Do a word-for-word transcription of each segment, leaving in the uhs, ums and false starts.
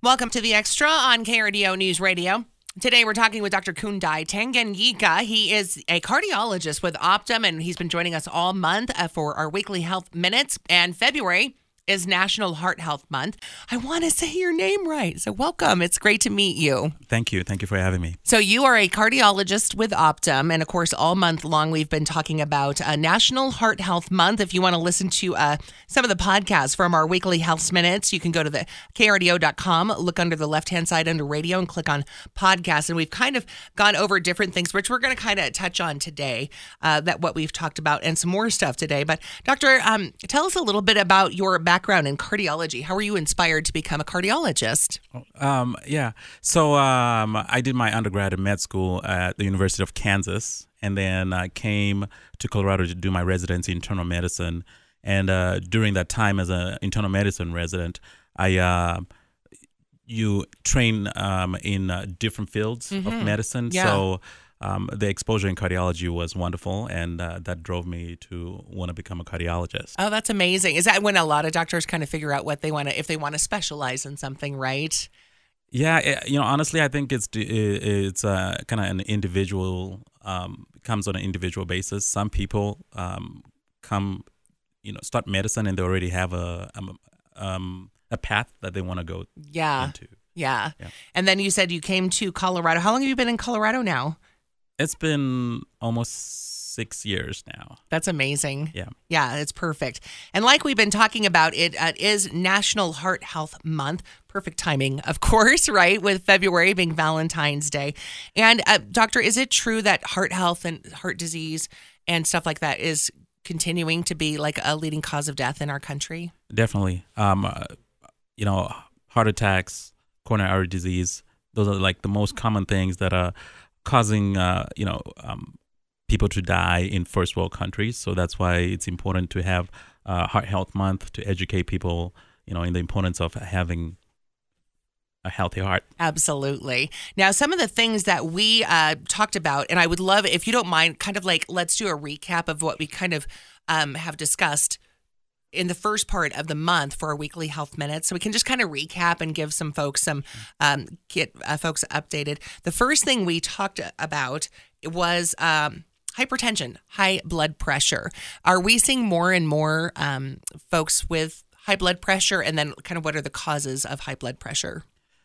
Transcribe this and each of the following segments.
Welcome to The Extra on K R D O News Radio. Today we're talking with Doctor Kundai Tanganyika. He is a cardiologist with Optum, and he's been joining us all month uh, for our weekly health minutes. And February is National Heart Health Month. I want to say your name right, so welcome. It's great to meet you. Thank you. Thank you for having me. So you are a cardiologist with Optum, and of course, all month long we've been talking about uh, National Heart Health Month. If you want to listen to uh, some of the podcasts from our weekly health minutes, you can go to the K R D O dot com, look under the left-hand side under radio, and click on podcasts. And we've kind of gone over different things, which we're going to kind of touch on today, uh, that what we've talked about, and some more stuff today. But Doctor, um, tell us a little bit about your background in cardiology. How were you inspired to become a cardiologist? Um, yeah. So um, I did my undergrad in med school at the University of Kansas, and then I came to Colorado to do my residency in internal medicine. And uh, during that time as an internal medicine resident, I uh, you train um, in uh, different fields mm-hmm. of medicine. Yeah. So um, the exposure in cardiology was wonderful, and uh, that drove me to want to become a cardiologist. Oh, that's amazing. Is that when a lot of doctors kind of figure out what they want to, if they want to specialize in something, right? Yeah, it, you know, honestly, I think it's it's uh, kind of an individual, um, comes on an individual basis. Some people um, come, you know, start medicine and they already have a um, um, a path that they want to go yeah. into. Yeah. Yeah. And then you said you came to Colorado. How long have you been in Colorado now? It's been almost six years now. That's amazing. Yeah. Yeah, it's perfect. And like we've been talking about, it uh, is National Heart Health Month. Perfect timing, of course, right? With February being Valentine's Day. And uh, doctor, is it true that heart health and heart disease and stuff like that is continuing to be like a leading cause of death in our country? Definitely. Um, uh, you know, heart attacks, coronary artery disease, those are like the most common things that are causing, uh, you know, um, people to die in first world countries. So that's why it's important to have uh, Heart Health Month to educate people, you know, in the importance of having a healthy heart. Absolutely. Now, some of the things that we uh, talked about, and I would love, if you don't mind, kind of like, let's do a recap of what we kind of um, have discussed in the first part of the month for our weekly health minutes. So we can just kind of recap and give some folks some, um, get uh, folks updated. The first thing we talked about was um, hypertension, high blood pressure. Are we seeing more and more um, folks with high blood pressure? And then kind of what are the causes of high blood pressure?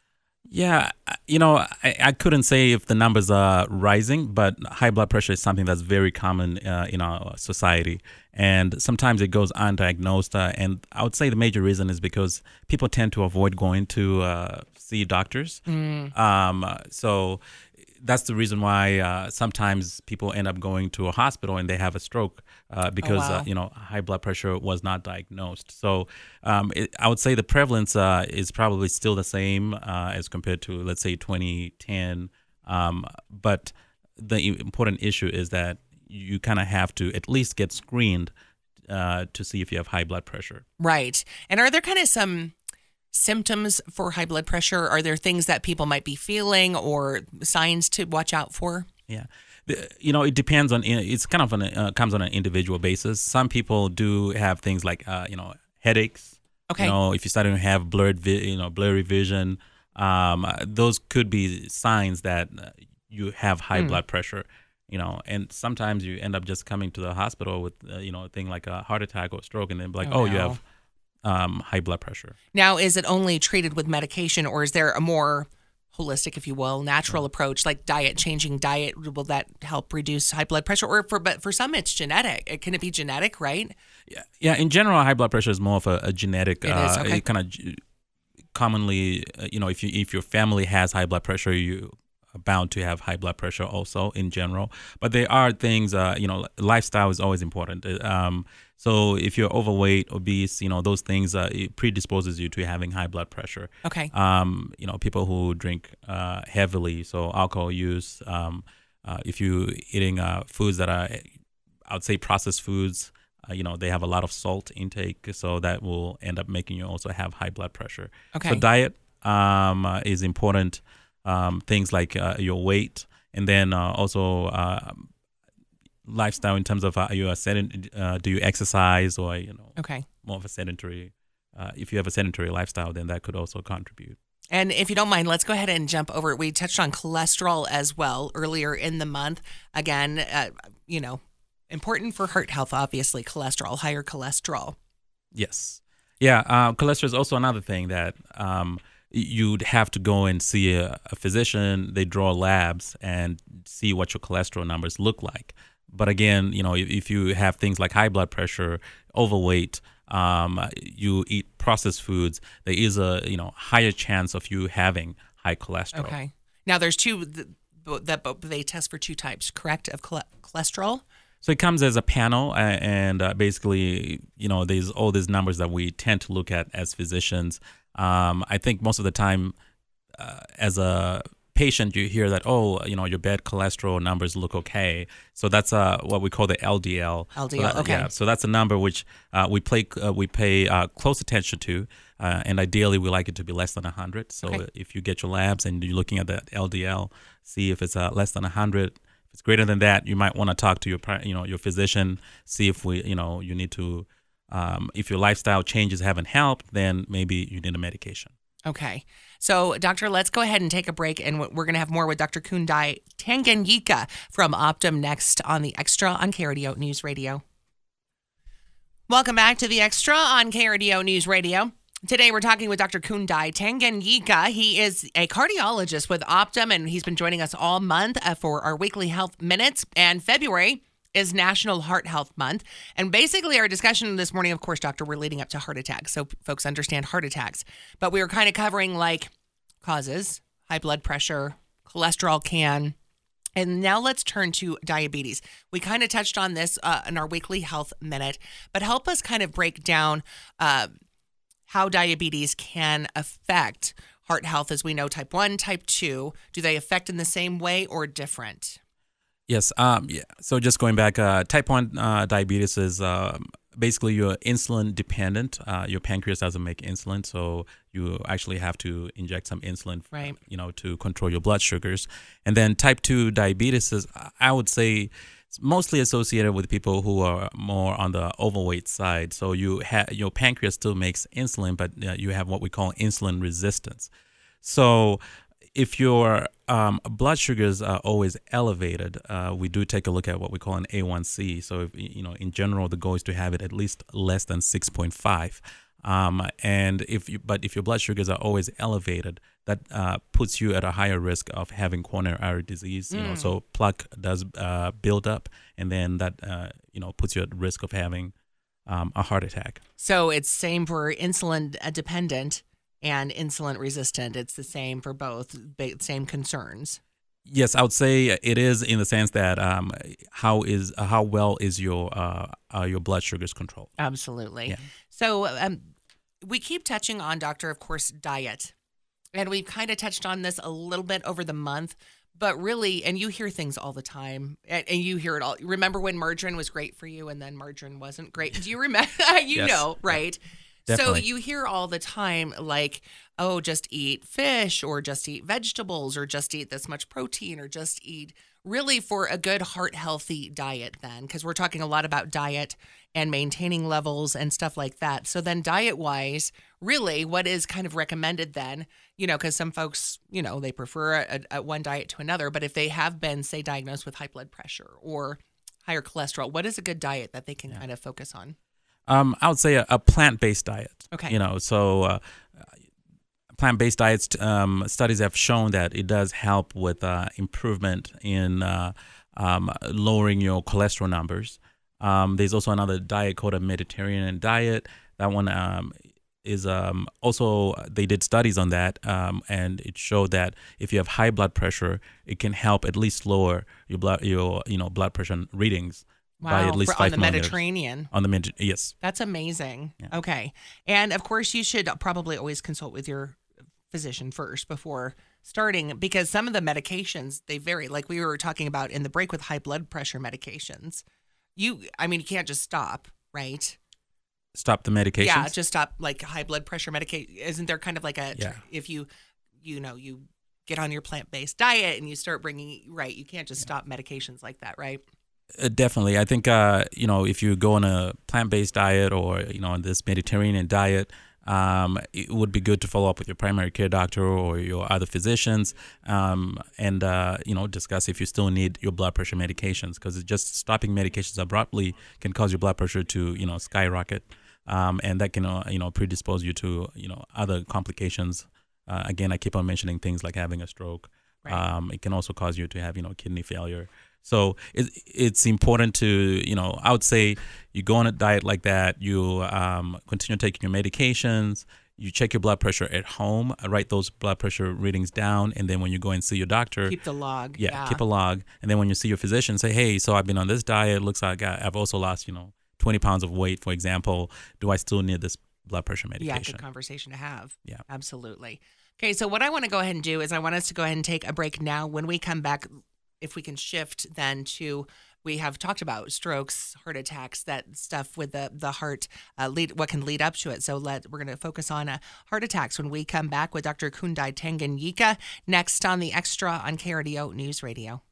Yeah, you know, I, I couldn't say if the numbers are rising, but high blood pressure is something that's very common uh, in our society. And sometimes it goes undiagnosed. Uh, and I would say the major reason is because people tend to avoid going to uh, see doctors. Mm. Um, so that's the reason why uh, sometimes people end up going to a hospital and they have a stroke uh, because, oh, wow. uh, you know, high blood pressure was not diagnosed. So um, it, I would say the prevalence uh, is probably still the same uh, as compared to, let's say, twenty ten. Um, but the important issue is that you kind of have to at least get screened uh, to see if you have high blood pressure. Right. And are there kind of some symptoms for high blood pressure? Are there things that people might be feeling or signs to watch out for? Yeah. The, you know, it depends on, it's kind of, an, uh, comes on an individual basis. Some people do have things like, uh, you know, headaches. Okay. You know, if you're starting to have blurred, vi- you know, blurry vision, um, those could be signs that you have high mm. blood pressure. You know, and sometimes you end up just coming to the hospital with, uh, you know, a thing like a heart attack or stroke, and then be like, oh, oh no. you have um, high blood pressure. Now, is it only treated with medication, or is there a more holistic, if you will, natural approach, like diet, changing diet? Will that help reduce high blood pressure? Or for, but for some, it's genetic. Can it be genetic, right? Yeah. Yeah. In general, high blood pressure is more of a, a genetic. It uh, is, okay. It kind of commonly, uh, you know, if you if your family has high blood pressure, you bound to have high blood pressure also in general. But there are things, uh, you know, lifestyle is always important. Um, so if you're overweight, obese, you know, those things, uh, it predisposes you to having high blood pressure. Okay. Um, you know, people who drink uh, heavily, so alcohol use, um, uh, if you're eating uh, foods that are, I would say processed foods, uh, you know, they have a lot of salt intake, so that will end up making you also have high blood pressure. Okay. So diet um, uh, is important. Um, things like uh, your weight, and then uh, also uh, lifestyle in terms of uh, are you a sedent, uh, do you exercise, or you know, okay, more of a sedentary. Uh, if you have a sedentary lifestyle, then that could also contribute. And if you don't mind, let's go ahead and jump over. We touched on cholesterol as well earlier in the month. Again, uh, you know, important for heart health, obviously, cholesterol, higher cholesterol. Yes. Yeah. Uh, cholesterol is also another thing that um, you'd have to go and see a, a physician. They draw labs and see what your cholesterol numbers look like. But again, you know, if, if you have things like high blood pressure, overweight, um, you eat processed foods, there is a, you know, higher chance of you having high cholesterol. Okay. Now, there's two that they test for two types, correct, of cholesterol? So it comes as a panel, and uh, basically, you know, there's all these numbers that we tend to look at as physicians. Um, I think most of the time, uh, as a patient, you hear that, oh, you know, your bad cholesterol numbers look okay. So that's uh, what we call the L D L. L D L, so that, okay. Yeah, so that's a number which uh, we play, uh, we pay uh, close attention to, uh, and ideally we like it to be less than one hundred. So okay. if you get your labs and you're looking at that L D L, see if it's uh, less than one hundred. If it's greater than that, you might want to talk to your, you know, your physician, see if we, you know, you need to, um, if your lifestyle changes haven't helped, then maybe you need a medication. Okay. So, Doctor, let's go ahead and take a break, and we're going to have more with Doctor Kundai Tanganyika from Optum next on the Extra on K R D O News Radio. Welcome back to the Extra on K R D O News Radio. Today, we're talking with Doctor Kundai Tanganyika. He is a cardiologist with Optum, and he's been joining us all month uh, for our weekly health minutes. And February is National Heart Health Month. And basically, our discussion this morning, of course, Doctor, we're leading up to heart attacks, so folks understand heart attacks. But we were kind of covering like causes, high blood pressure, cholesterol can. And now let's turn to diabetes. We kind of touched on this uh, in our weekly health minute, but help us kind of break down uh, how diabetes can affect heart health. As we know, type one, type two, do they affect in the same way or different? Yes. Um, yeah. So just going back, uh, type one uh, diabetes is uh, basically you're insulin dependent. Uh, your pancreas doesn't make insulin, so you actually have to inject some insulin, right, you know, to control your blood sugars. And then type two diabetes is, I would say, it's mostly associated with people who are more on the overweight side. So you ha- your pancreas still makes insulin, but uh, you have what we call insulin resistance. So if your um, blood sugars are always elevated, uh, we do take a look at what we call an A one C. So, if, you know, in general, the goal is to have it at least less than six point five. Um, and if you, but if your blood sugars are always elevated, that uh, puts you at a higher risk of having coronary artery disease. You mm. know, so plaque does uh, build up, and then that uh, you know puts you at risk of having um, a heart attack. So it's same for insulin dependent and insulin resistant. It's the same for both, same concerns. Yes, I would say it is in the sense that um, how is uh, how well is your uh, uh, your blood sugars controlled? Absolutely. Yeah. So um, we keep touching on, Doctor, of course, diet. And we've kind of touched on this a little bit over the month, but really, and you hear things all the time, and, and you hear it all. Remember when margarine was great for you and then margarine wasn't great? Do you remember? you yes. know, right? Definitely. So you hear all the time like, oh, just eat fish or just eat vegetables or just eat this much protein or just eat really for a good heart healthy diet then, because we're talking a lot about diet and maintaining levels and stuff like that. So then diet wise, really what is kind of recommended then, you know, because some folks, you know, they prefer a, a one diet to another, but if they have been, say, diagnosed with high blood pressure or higher cholesterol, what is a good diet that they can yeah. kind of focus on? Um, I would say a, a plant-based diet. Okay. You know, so uh, plant-based diets, um, studies have shown that it does help with uh, improvement in uh, um, lowering your cholesterol numbers. Um, there's also another diet called a Mediterranean diet. That one um, is um, also, they did studies on that, um, and it showed that if you have high blood pressure, it can help at least lower your blood, your you know, blood pressure readings. Wow, by at least for, five on the millimeters. Mediterranean. On the Med- yes. That's amazing. Yeah. Okay. And of course, you should probably always consult with your physician first before starting, because some of the medications, they vary. Like we were talking about in the break with high blood pressure medications. You, I mean, you can't just stop, right? Stop the medications? Yeah, just stop like high blood pressure medication. Isn't there kind of like a, yeah. if you, you know, you get on your plant-based diet and you start bringing, right, you can't just yeah. stop medications like that, right? Uh, definitely. I think, uh, you know, if you go on a plant-based diet or, you know, on this Mediterranean diet, um, it would be good to follow up with your primary care doctor or your other physicians, um, and uh, you know, discuss if you still need your blood pressure medications, because just stopping medications abruptly can cause your blood pressure to, you know, skyrocket, um, and that can uh, you know, predispose you to, you know, other complications. Uh, again, I keep on mentioning things like having a stroke. Right. Um, it can also cause you to have, you know, kidney failure. So it, it's important to, you know, I would say you go on a diet like that, you um, continue taking your medications, you check your blood pressure at home, write those blood pressure readings down, and then when you go and see your doctor, keep the log. Yeah, yeah. keep a log. And then when you see your physician, say, hey, so I've been on this diet. It looks like I- I've also lost, you know, twenty pounds of weight, for example. Do I still need this blood pressure medication? Yeah, good conversation to have. Yeah. Absolutely. Okay, so what I want to go ahead and do is I want us to go ahead and take a break now. When we come back, if we can shift then to, we have talked about strokes, heart attacks, that stuff with the the heart, uh, lead what can lead up to it. So let we're going to focus on uh, heart attacks when we come back with Doctor Kundai Tanganyika next on the Extra on K R D O News Radio.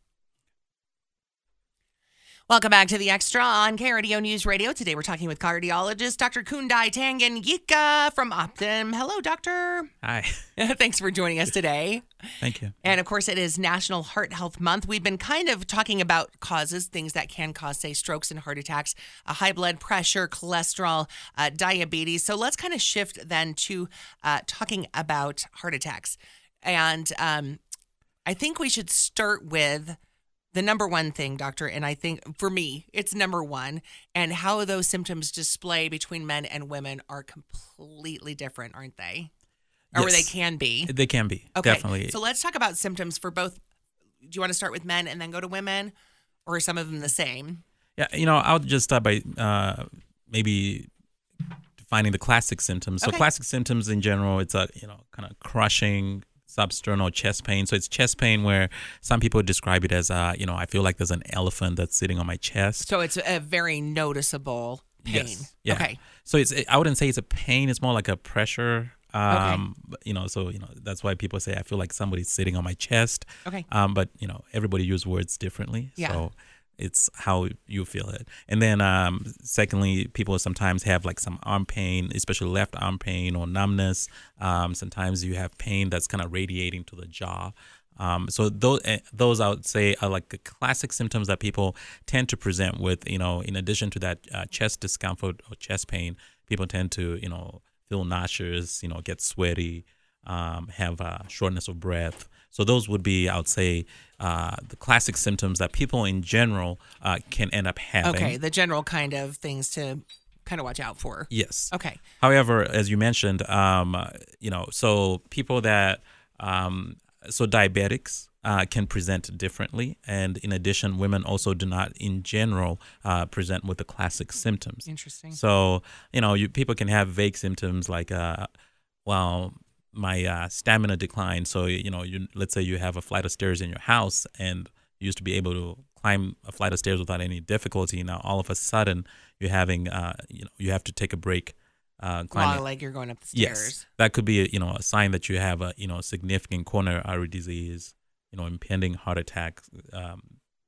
Welcome back to the Extra on K R D O News Radio. Today we're talking with cardiologist Doctor Kundai Tanganyika from Optum. Hello, doctor. Hi. Thanks for joining us today. Thank you. And of course, it is National Heart Health Month. We've been kind of talking about causes, things that can cause, say, strokes and heart attacks, uh, high blood pressure, cholesterol, uh, diabetes. So let's kind of shift then to uh, talking about heart attacks. And um, I think we should start with the number one thing, doctor, and I think for me, it's number one, and how those symptoms display between men and women are completely different, aren't they? Or Yes. they can be. They can be, Okay. definitely. So let's talk about symptoms for both. Do you want to start with men and then go to women, or are some of them the same? Yeah, you know, I'll just start by uh, maybe defining the classic symptoms. So Okay. classic symptoms in general, it's a, you know, kind of crushing substernal chest pain. So it's chest pain where some people describe it as, uh, you know, I feel like there's an elephant that's sitting on my chest. So it's a very noticeable pain. Yes. Yeah. Okay. So it's, I wouldn't say it's a pain. It's more like a pressure. Um, but, you know, so, you know, that's why people say, I feel like somebody's sitting on my chest. Okay. Um, but, you know, everybody use words differently. Yeah. So it's how you feel it. And then, um, secondly, people sometimes have like some arm pain, especially left arm pain or numbness. Um, sometimes you have pain that's kind of radiating to the jaw. Um, so those, those I would say are like the classic symptoms that people tend to present with, you know, in addition to that uh, chest discomfort or chest pain, people tend to, you know, feel nauseous, you know, get sweaty, um, have uh, shortness of breath. So those would be, I would say, uh, the classic symptoms that people in general uh, can end up having. Okay. The general kind of things to kind of watch out for. Yes. Okay. However, as you mentioned, um, you know, so people that, um, so diabetics uh, can present differently. And in addition, women also do not, in general, uh, present with the classic symptoms. Interesting. So, you know, you people can have vague symptoms like, uh, well, my uh, stamina declined. So, you know, you let's say you have a flight of stairs in your house and you used to be able to climb a flight of stairs without any difficulty. Now, all of a sudden, you're having, uh, you know, you have to take a break. Uh, climbing. While like you're going up the stairs. Yes, that could be, a, you know, a sign that you have a, you know, significant coronary artery disease, you know, impending heart attack. Um,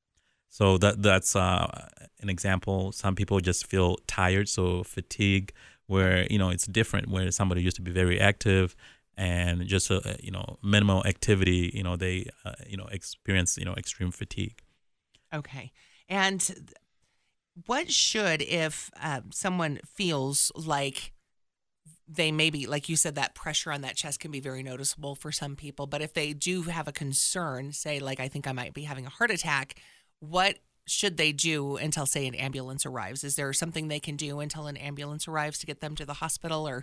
so that that's uh, an example. Some people just feel tired, so fatigue, where, you know, it's different. Where somebody used to be very active and just a, you know, minimal activity, you know, they uh, you know experience, you know, extreme fatigue. Okay. And what should, if uh, someone feels like they maybe, like you said, that pressure on that chest can be very noticeable for some people, but if they do have a concern, say, like, I think I might be having a heart attack, what should they do until, say, an ambulance arrives? Is there something they can do until an ambulance arrives to get them to the hospital, or?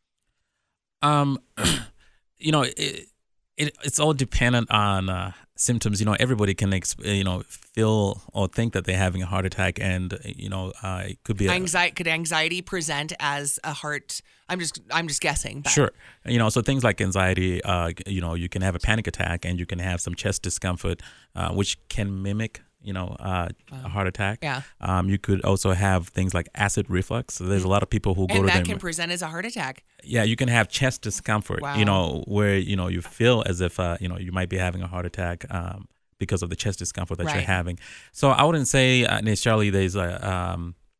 Um, you know, it, it it's all dependent on uh, symptoms. You know, everybody can, exp- you know, feel or think that they're having a heart attack, and you know, uh, it could be a, Anxiety, could anxiety present as a heart? I'm just, I'm just guessing. But. Sure. You know, so things like anxiety, uh, you know, you can have a panic attack and you can have some chest discomfort, uh, which can mimic, you know, uh, Wow. a heart attack. Yeah. Um, you could also have things like acid reflux. So there's a lot of people who go And to that them. can present as a heart attack. Yeah, you can have chest discomfort, Wow. you know, where, you know, you feel as if, uh, you know, you might be having a heart attack um, because of the chest discomfort that Right. you're having. So I wouldn't say uh, necessarily there's a, um,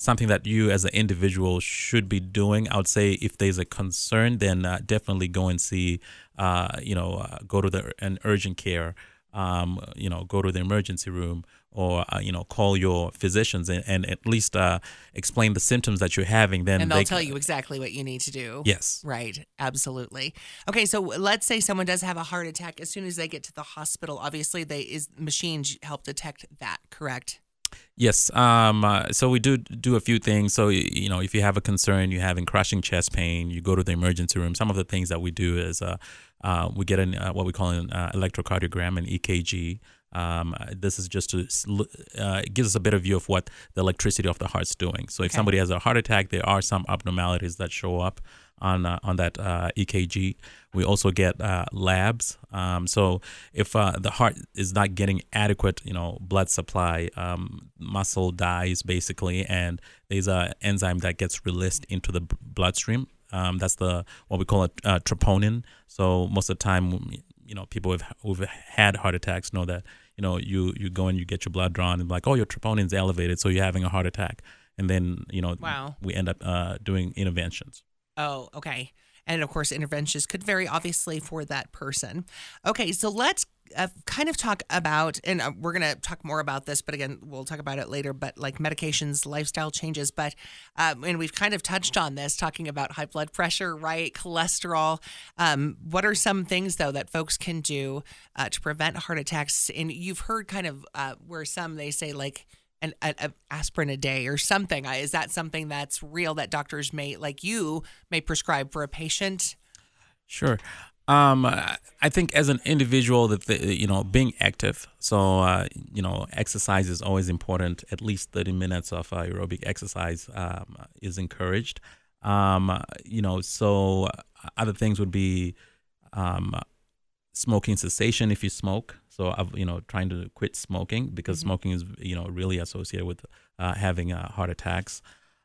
something that you as an individual should be doing. I would say if there's a concern, then uh, definitely go and see, uh, you know, uh, go to the an urgent care, um, you know, go to the emergency room, or uh, you know, call your physicians and, and at least uh, explain the symptoms that you're having. Then and they'll they, tell you exactly what you need to do. Yes. Right. Absolutely. Okay. So let's say someone does have a heart attack. As soon as they get to the hospital, obviously they is machines help detect that. Correct. Yes. Um, uh, so we do do a few things. So, y- you know, if you have a concern, you're having crushing chest pain, you go to the emergency room. Some of the things that we do is uh, uh, we get an, uh, what we call an uh, electrocardiogram, an E K G. Um, uh, this is just to, s- l- uh, it gives us a better view of what the electricity of the heart's doing. So if Okay. somebody has a heart attack, there are some abnormalities that show up on uh, on that uh, E K G. We also get uh, labs. Um, so if uh, the heart is not getting adequate, you know, blood supply, um, muscle dies basically, and there's a enzyme that gets released into the b- bloodstream. Um, that's the what we call a uh, troponin. So most of the time, you know, people who've, who've had heart attacks know that, you know, you you go and you get your blood drawn and like, oh, your troponin's elevated, so you're having a heart attack, and then you know, Wow. we end up uh, doing interventions. Oh, okay. And of course, interventions could vary obviously for that person. Okay, so let's uh, kind of talk about, and uh, we're going to talk more about this, but again, we'll talk about it later, but like medications, lifestyle changes. But, um, and we've kind of touched on this, talking about high blood pressure, right? Cholesterol. Um, what are some things, though, that folks can do uh, to prevent heart attacks? And you've heard kind of uh, where some, they say like, an a, a aspirin a day or something. Uh, Is that something that's real that doctors may, like you, may prescribe for a patient? Sure. Um, I I think as an individual that the, you know, being active, so uh, you know, exercise is always important. At least thirty minutes of uh, aerobic exercise um, is encouraged. Um, you know, so other things would be um, smoking cessation if you smoke. So I've you know trying to quit smoking because Mhm. smoking is you know really associated with uh, having uh, heart attacks.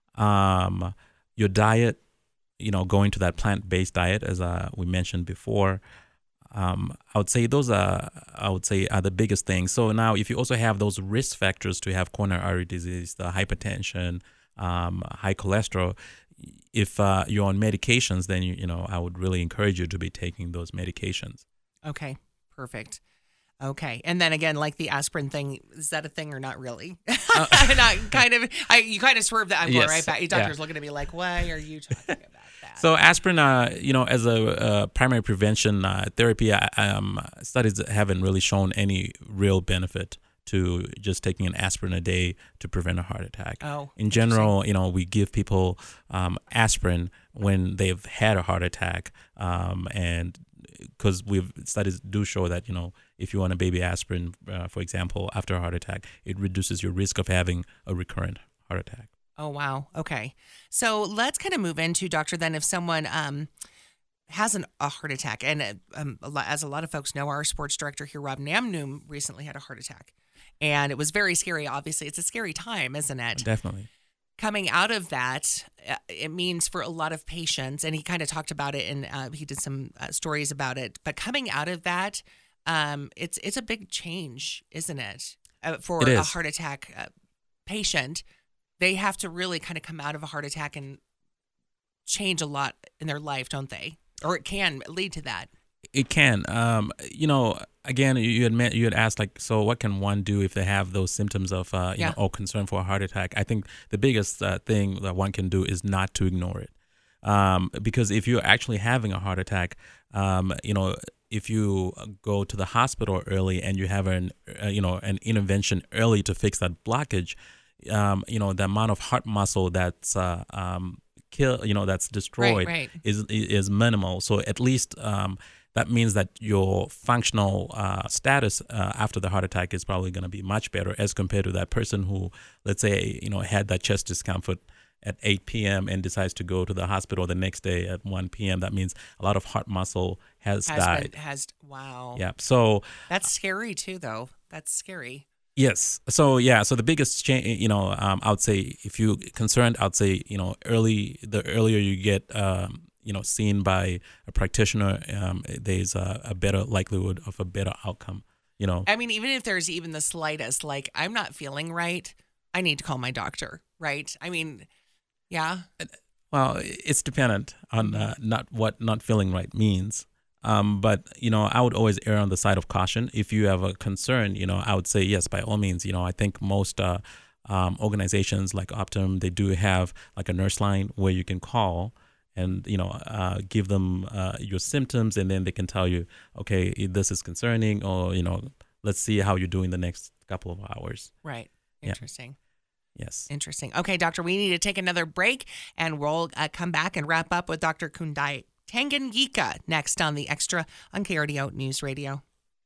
Um, your diet, you know, going to that plant-based diet, as uh, we mentioned before, um, I would say those are, I would say, are the biggest things. So now, if you also have those risk factors to have coronary artery disease, the hypertension, um, high cholesterol, if uh, you're on medications, then you, you know, I would really encourage you to be taking those medications. Okay, perfect. Okay, and then again, like the aspirin thing, is that a thing or not really? Uh, not kind of. I you kind of swerved that. I'm going Yes, right back. Your yeah. doctor's looking at me like, "Why are you talking about that?" So aspirin, uh, you know, as a uh, primary prevention uh, therapy, uh, um, studies haven't really shown any real benefit to just taking an aspirin a day to prevent a heart attack. Oh, In general, you know, we give people um, aspirin when they've had a heart attack, um, and because we've studies do show that you know if you want a baby aspirin, uh, for example, after a heart attack, it reduces your risk of having a recurrent heart attack. oh wow. Okay, so let's kind of move into doctor. Then, if someone um has an, a heart attack, and uh, um, a lot, as a lot of folks know, our sports director here, Rob Namnoom, recently had a heart attack, and it was very scary. Obviously, it's a scary time, isn't it? Definitely. Coming out of that, uh, it means for a lot of patients, and he kind of talked about it, and uh, he did some uh, stories about it. But coming out of that, um, it's it's a big change, isn't it? Uh, for It a is. heart attack uh, patient, they have to really kind of come out of a heart attack and change a lot in their life, don't they? Or it can lead to that. It can. Um, you know, again, you had met, you had asked like, so what can one do if they have those symptoms of, uh, you Yeah. know, or concern for a heart attack? I think the biggest uh, thing that one can do is not to ignore it, um, because if you're actually having a heart attack, um, you know, if you go to the hospital early and you have an, uh, you know, an intervention early to fix that blockage, um, you know, the amount of heart muscle that's uh, um, kill, you know, that's destroyed right. is is minimal. So at least um, that means that your functional uh, status uh, after the heart attack is probably going to be much better as compared to that person who, let's say, you know, had that chest discomfort at eight p.m. and decides to go to the hospital the next day at one p.m. That means a lot of heart muscle has, Has died. been, has wow. Yeah. So That's scary too, though. That's scary. yes. So yeah. So the biggest change, you know, um, I would say if you're concerned, I'd say you know early the earlier you get, um, you know, seen by a practitioner, um, there's a, a better likelihood of a better outcome. You know. I mean, even if there's even the slightest, like, I'm not feeling right, I need to call my doctor. right? I mean, yeah. Well, it's dependent on uh, not what not feeling right means. Um, but, you know, I would always err on the side of caution. If you have a concern, you know, I would say, yes, by all means. You know, I think most uh, um, organizations like Optum, they do have like a nurse line where you can call and, you know, uh, give them uh, your symptoms, and then they can tell you, okay, this is concerning, or, you know, let's see how you're doing the next couple of hours. Right. Interesting. Yeah. Yes. Interesting. Okay, doctor, we need to take another break, and we'll uh, come back and wrap up with Doctor Kundai Tanganyika next on the Extra on K R D O News Radio.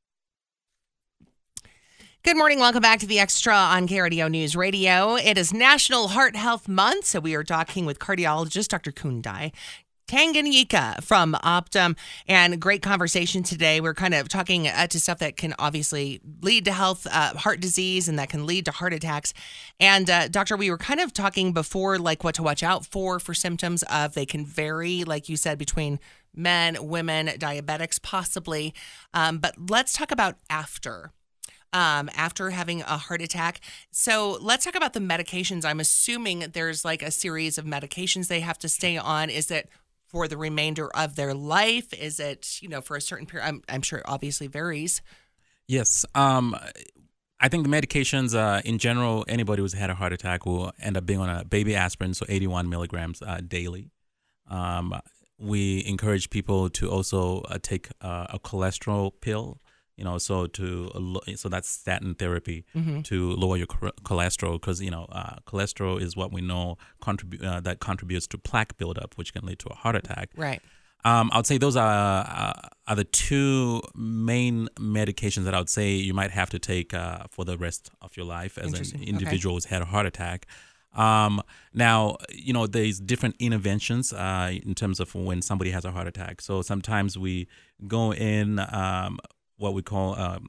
Good morning. Welcome back to the Extra on K R D O News Radio. It is National Heart Health Month, so we are talking with cardiologist Doctor Kundai Tanganyika from Optum, and great conversation today. We're kind of talking uh, to stuff that can obviously lead to health, uh, heart disease, and that can lead to heart attacks. And uh, doctor, we were kind of talking before, like what to watch out for for symptoms of. They can vary, like you said, between men, women, diabetics, possibly. Um, but let's talk about after. Um, after having a heart attack. So let's talk about the medications. I'm assuming there's like a series of medications they have to stay on. Is it for the remainder of their life? Is it, you know, for a certain period? I'm, I'm sure it obviously varies. Yes. Um, I think the medications, uh, in general, anybody who's had a heart attack will end up being on a baby aspirin, so eighty-one milligrams uh, daily. Um, we encourage people to also uh, take uh, a cholesterol pill. You know, so to so that's statin therapy mm-hmm. to lower your cholesterol, because you know uh, cholesterol is what we know contribute uh, that contributes to plaque buildup, which can lead to a heart attack. Right. Um, I would say those are uh, are the two main medications that I would say you might have to take uh, for the rest of your life as an individual who's had a heart attack. Um, now, you know, there's different interventions uh, in terms of when somebody has a heart attack. So sometimes we go in. Um, what we call um,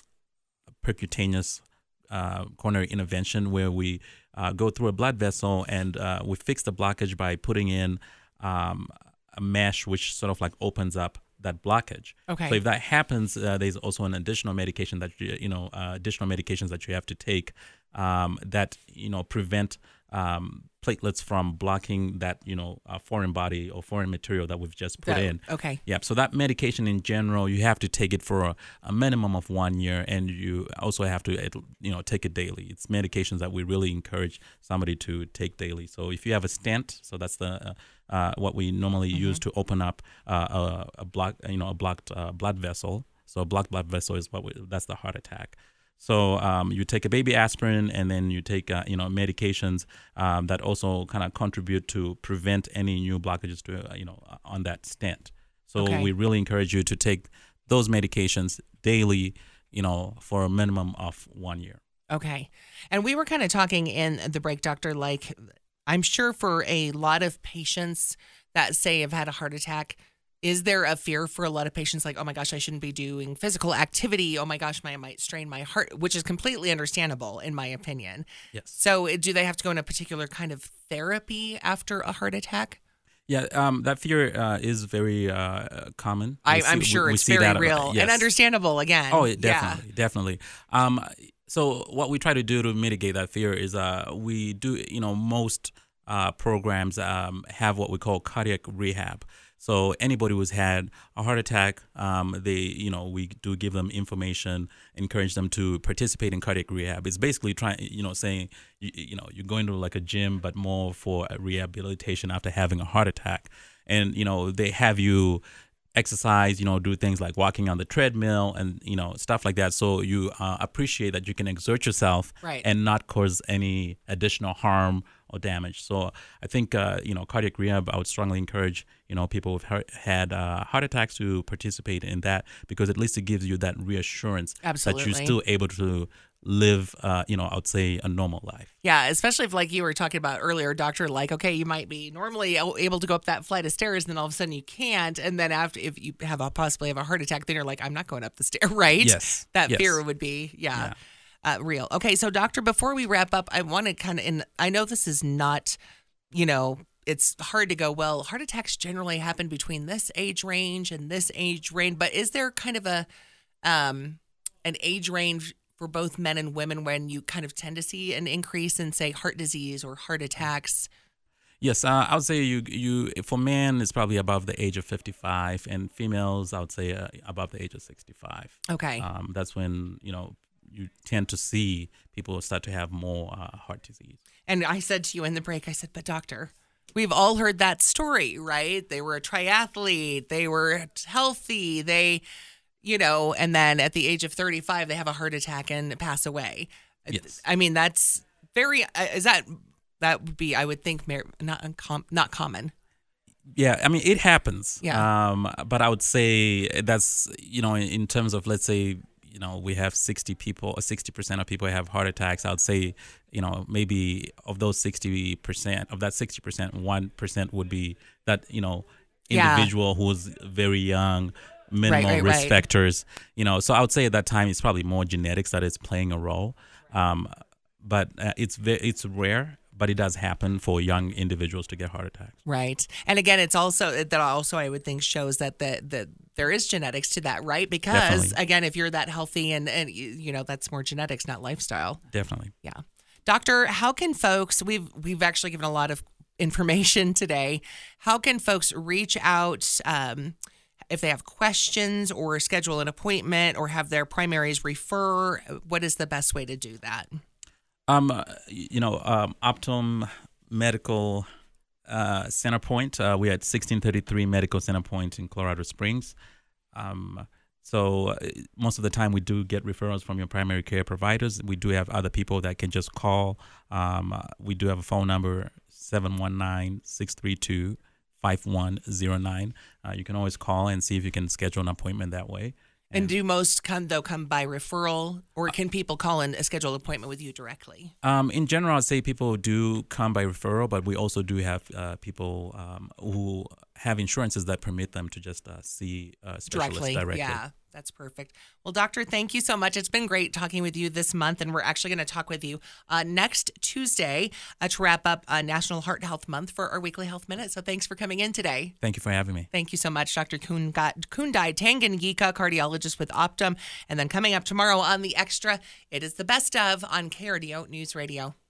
percutaneous uh, coronary intervention, where we uh, go through a blood vessel and uh, we fix the blockage by putting in um, a mesh which sort of like opens up that blockage. Okay. So if that happens, uh, there's also an additional medication that you, you know, uh, additional medications that you have to take um, that, you know, prevent um, platelets from blocking that, you know, uh, foreign body or foreign material that we've just put that, in. Okay. Yeah. So that medication in general, you have to take it for a, a minimum of one year, and you also have to, you know, take it daily. It's medications that we really encourage somebody to take daily. So if you have a stent, so that's the uh, uh, what we normally mm-hmm. use to open up uh, a, a block, you know, a blocked uh, blood vessel. So a blocked blood vessel is what we, that's the heart attack. So um, you take a baby aspirin, and then you take uh, you know medications um, that also kind of contribute to prevent any new blockages to uh, you know on that stent. So okay. we really encourage you to take those medications daily, you know, for a minimum of one year. Okay, and we were kind of talking in the break, doctor. Like, I'm sure for a lot of patients that say have had a heart attack, is there a fear for a lot of patients like, oh my gosh, I shouldn't be doing physical activity. Oh my gosh, my, I might strain my heart, which is completely understandable in my opinion. Yes. So do they have to go in a particular kind of therapy after a heart attack? Yeah, um, that fear uh, is very uh, common. I, see, I'm sure we, we it's very that, real yes. and understandable again. Oh, definitely, yeah. definitely. Um, so what we try to do to mitigate that fear is uh, we do, you know, most uh, programs um, have what we call cardiac rehab. So anybody who's had a heart attack, um, they, you know, we do give them information, encourage them to participate in cardiac rehab. It's basically trying, you know, saying, you, you know, you're going to like a gym, but more for a rehabilitation after having a heart attack. And, you know, they have you exercise, you know, do things like walking on the treadmill and, you know, stuff like that. So you uh, appreciate that you can exert yourself right. and not cause any additional harm or damage. So I think, uh, you know, cardiac rehab, I would strongly encourage, you know, people who've had uh, heart attacks to participate in that, because at least it gives you that reassurance Absolutely. that you're still able to live, uh, you know, I would say a normal life. Yeah, especially if, like you were talking about earlier, doctor, like, okay, you might be normally able to go up that flight of stairs, and then all of a sudden you can't. And then after, if you have a possibly have a heart attack, then you're like, I'm not going up the stair, right? Yes. That yes. fear would be, yeah, yeah. Uh, real. Okay, so doctor, before we wrap up, I want to kind of, and I know this is not, you know, it's hard to go, well, heart attacks generally happen between this age range and this age range, but is there kind of a, um, an age range for both men and women when you kind of tend to see an increase in, say, heart disease or heart attacks? Yes, uh, I would say you you for men it's probably above the age of fifty-five, and females I would say uh, above the age of sixty-five. Okay. Um, that's when you know you tend to see people start to have more uh, heart disease. And I said to you in the break, I said, but doctor, we've all heard that story, right? They were a triathlete, they were healthy, they, you know, and then at the age of thirty-five, they have a heart attack and pass away. Yes. I mean, that's very, uh, is that, that would be, I would think, mer- not uncom- not common. Yeah, I mean, it happens. Yeah. Um, but I would say that's, you know, in, in terms of, let's say, you know, we have sixty people, or sixty percent of people have heart attacks. I would say, you know, maybe of those sixty percent, of that sixty percent, one percent would be that, you know, individual yeah. who's very young, minimal right, right, risk right. factors, you know. So I would say at that time it's probably more genetics that is playing a role. Um, but uh, it's ve- it's rare. But it does happen for young individuals to get heart attacks. Right. And again, it's also, that also I would think shows that the, the there is genetics to that, right? Because Definitely. Again, if you're that healthy and, and, you know, that's more genetics, not lifestyle. Definitely. Yeah. Doctor, how can folks, we've, we've actually given a lot of information today. How can folks reach out um, if they have questions or schedule an appointment or have their primaries refer? What is the best way to do that? Um, uh, you know, um, Optum Medical uh, Center Point. Uh, we're at sixteen thirty-three Medical Center Point in Colorado Springs. Um, so uh, most of the time we do get referrals from your primary care providers. We do have other people that can just call. Um, uh, we do have a phone number, seven one nine, six three two, five one zero nine. Uh, you can always call and see if you can schedule an appointment that way. And do most come, though, come by referral, or can people call in a scheduled appointment with you directly? Um, in general, I'd say people do come by referral, but we also do have uh, people um, who have insurances that permit them to just uh, see uh, specialists directly. directly. Yeah, that's perfect. Well, doctor, thank you so much. It's been great talking with you this month, and we're actually going to talk with you uh, next Tuesday uh, to wrap up uh, National Heart Health Month for our weekly Health Minute. So thanks for coming in today. Thank you for having me. Thank you so much, Doctor Kundai Tanganyika, cardiologist with Optum. And then coming up tomorrow on The Extra, it is the best of on K R D O News Radio.